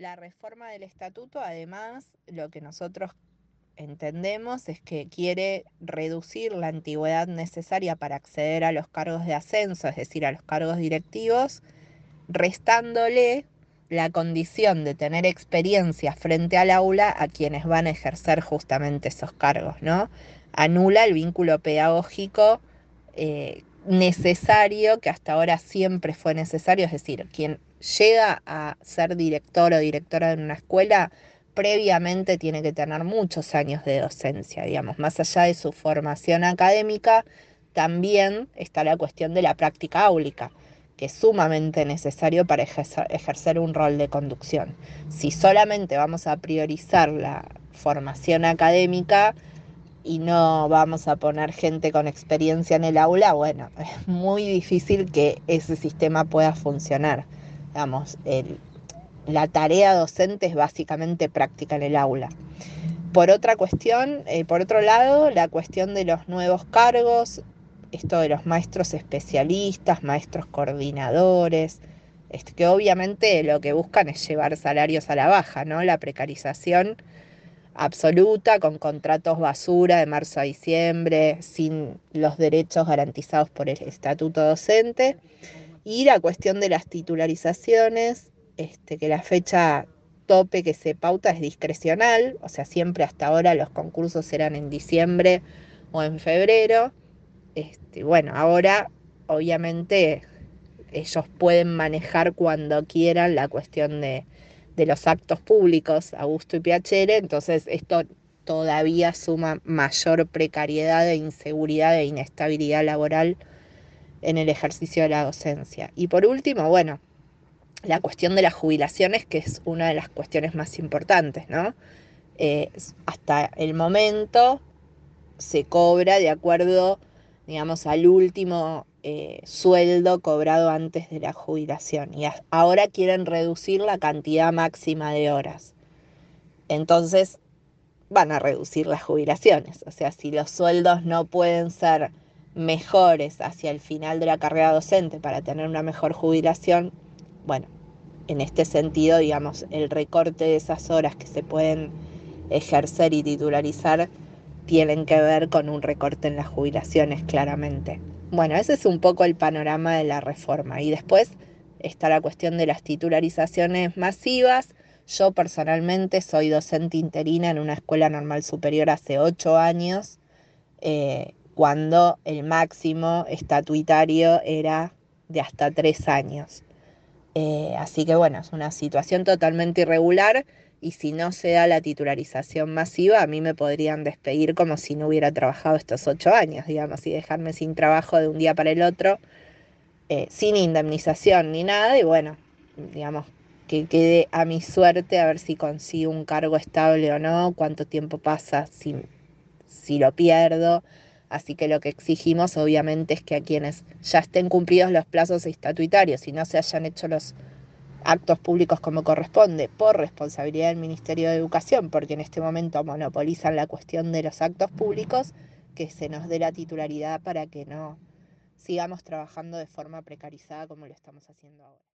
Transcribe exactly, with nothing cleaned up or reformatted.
la reforma del estatuto, además, lo que nosotros entendemos es que quiere reducir la antigüedad necesaria para acceder a los cargos de ascenso, es decir, a los cargos directivos, restándole la condición de tener experiencia frente al aula a quienes van a ejercer justamente esos cargos, ¿no? Anula el vínculo pedagógico eh, necesario, que hasta ahora siempre fue necesario, es decir, quien llega a ser director o directora de una escuela previamente tiene que tener muchos años de docencia, digamos, más allá de su formación académica, también está la cuestión de la práctica áulica, que es sumamente necesario para ejercer, ejercer un rol de conducción. Si solamente vamos a priorizar la formación académica y no vamos a poner gente con experiencia en el aula, bueno, es muy difícil que ese sistema pueda funcionar. Digamos, el, la tarea docente es básicamente práctica en el aula. Por otra cuestión, eh, por otro lado, la cuestión de los nuevos cargos, esto de los maestros especialistas, maestros coordinadores, este, que obviamente lo que buscan es llevar salarios a la baja, ¿no? La precarización absoluta, con contratos basura de marzo a diciembre, sin los derechos garantizados por el estatuto docente. Y la cuestión de las titularizaciones, este, que la fecha tope que se pauta es discrecional, o sea, siempre hasta ahora los concursos eran en diciembre o en febrero. Este, bueno, ahora obviamente ellos pueden manejar cuando quieran la cuestión de, de los actos públicos a gusto y piacere, entonces esto todavía suma mayor precariedad e inseguridad e inestabilidad laboral en el ejercicio de la docencia. Y por último, bueno, la cuestión de las jubilaciones, que es una de las cuestiones más importantes, ¿no? Eh, hasta el momento se cobra de acuerdo, digamos, al último eh, sueldo cobrado antes de la jubilación. Y a- ahora quieren reducir la cantidad máxima de horas. Entonces van a reducir las jubilaciones. O sea, si los sueldos no pueden ser mejores hacia el final de la carrera docente para tener una mejor jubilación, bueno, en este sentido, digamos, el recorte de esas horas que se pueden ejercer y titularizar tienen que ver con un recorte en las jubilaciones, claramente. Bueno, ese es un poco el panorama de la reforma. Y después está la cuestión de las titularizaciones masivas. Yo personalmente soy docente interina en una escuela normal superior hace ocho años, eh, cuando el máximo estatuitario era de hasta tres años. Eh, así que bueno, es una situación totalmente irregular y si no se da la titularización masiva, a mí me podrían despedir como si no hubiera trabajado estos ocho años, digamos, y dejarme sin trabajo de un día para el otro, eh, sin indemnización ni nada, y bueno, digamos, que quede a mi suerte a ver si consigo un cargo estable o no, cuánto tiempo pasa si, si lo pierdo. Así que lo que exigimos obviamente es que a quienes ya estén cumplidos los plazos estatutarios y no se hayan hecho los actos públicos como corresponde por responsabilidad del Ministerio de Educación, porque en este momento monopolizan la cuestión de los actos públicos, que se nos dé la titularidad para que no sigamos trabajando de forma precarizada como lo estamos haciendo ahora.